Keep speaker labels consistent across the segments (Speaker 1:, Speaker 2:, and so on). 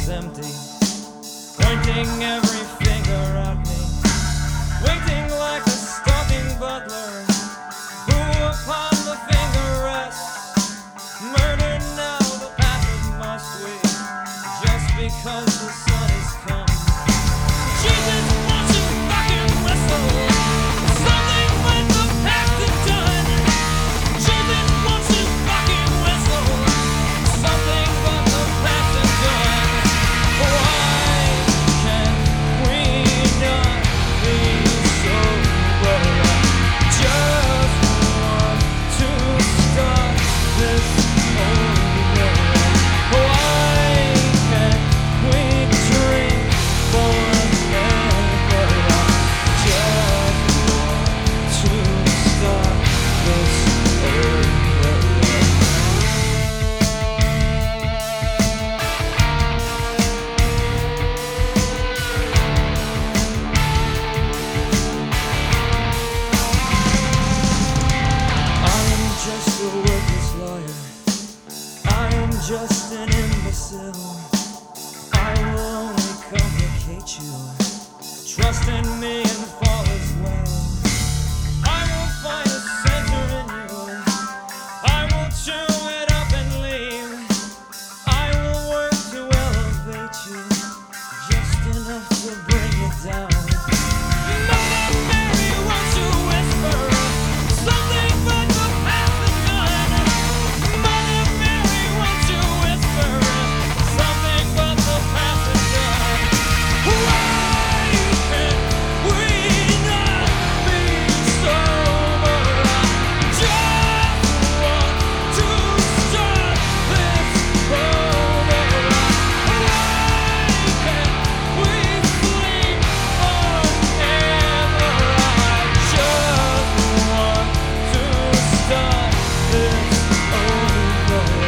Speaker 1: empty, pointing every finger at me, waiting like a stalking butler, who upon the finger rests. Murder now, the passive must we, just because the sun has come. Jesus wants to fucking whistle, something when the past is done. Jesus wants to fucking whistle, something but the past is done. Why can't we not be sober? I just want to start this over. Why can't we dream forever? I just want to start this over. I am just a worthless liar. I am just an imbecile. I will only complicate you. Trust in me and fall as well. I will find a center in you. I will chew it up and leave. I will work to elevate you, just enough to bring you down. Mother Mary wants to whisper something but the past is done. Mother Mary wants to whisper something but the past is done. Why can't we not be sober? I just want to start this over. Why can't we sleep forever? I just want to start this over.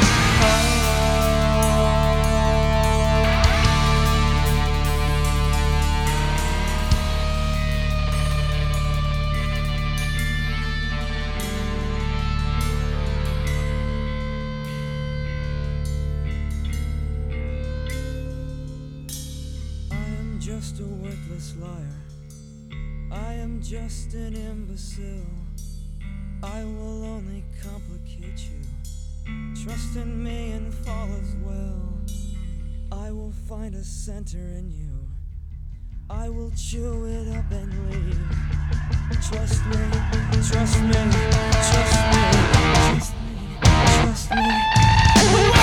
Speaker 1: I am just a worthless liar. I am just an imbecile. I will only complicate you. Trust in me and fall as well. I will find a center in you. I will chew it up and leave. Trust me, trust me, trust me, trust me, trust me.